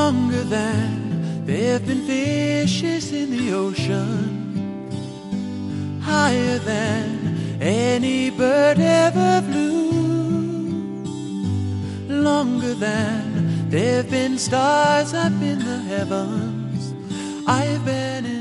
longer than there have been fishes in the ocean, higher than any bird ever flew, longer than there have been stars up in the heavens. I have been